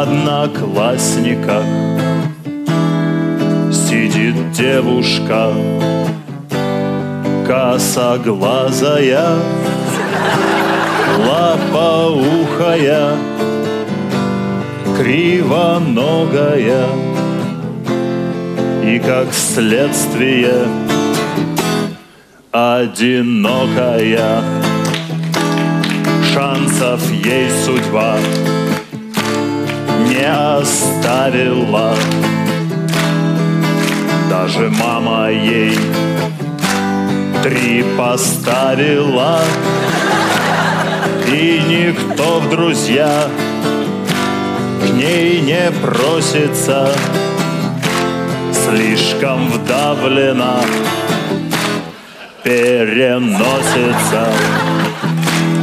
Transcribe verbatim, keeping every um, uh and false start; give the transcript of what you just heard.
одноклассниках сидит девушка косоглазая, лопоухая, кривоногая и, как следствие, одинокая. Шансов ей судьба не оставила, даже мама ей три поставила, и никто в друзья к ней не просится, слишком вдавлена, переносится.